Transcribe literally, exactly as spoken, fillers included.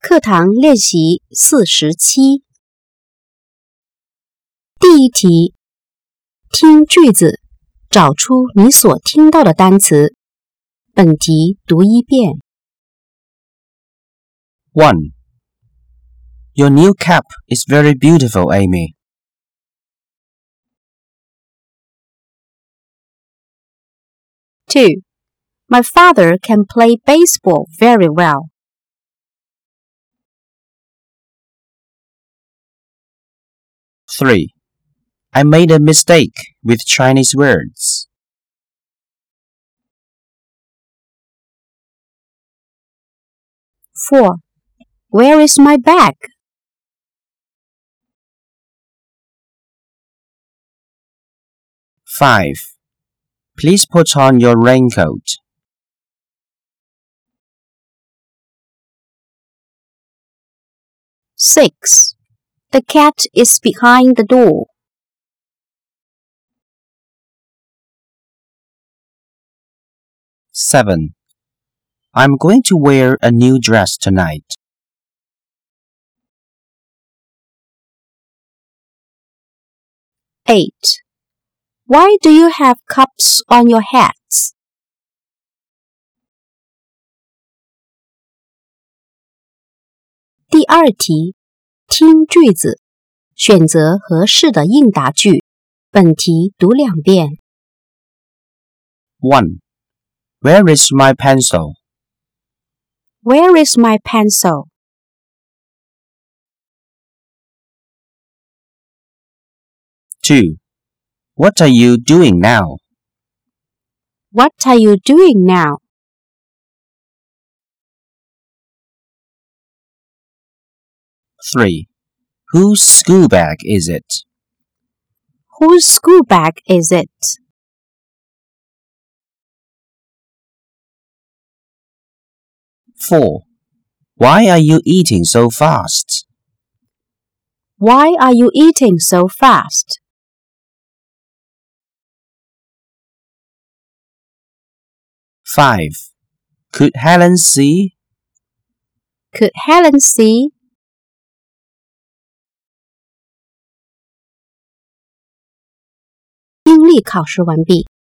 课堂练习四十七。第一题，听句子，找出你所听到的单词。本题读一遍。 one. Your new cap is very beautiful, Amy. two. My father can play baseball very well. three. I made a mistake with Chinese words. four. Where is my bag? five. Please put on your raincoat. six. The cat is behind the door. seven. I'm going to wear a new dress tonight. eight. Why do you have cups on your hats? 第二题，听句子，选择合适的应答句。本题读两遍。 one. Where is my pencil? Where is my pencil? two. What are you doing now? What are you doing now? three. Whose school bag is it? Whose school bag is it? four. Why are you eating so fast? Why are you eating so fast? five. Could Helen see? Could Helen see? 听力考试完毕。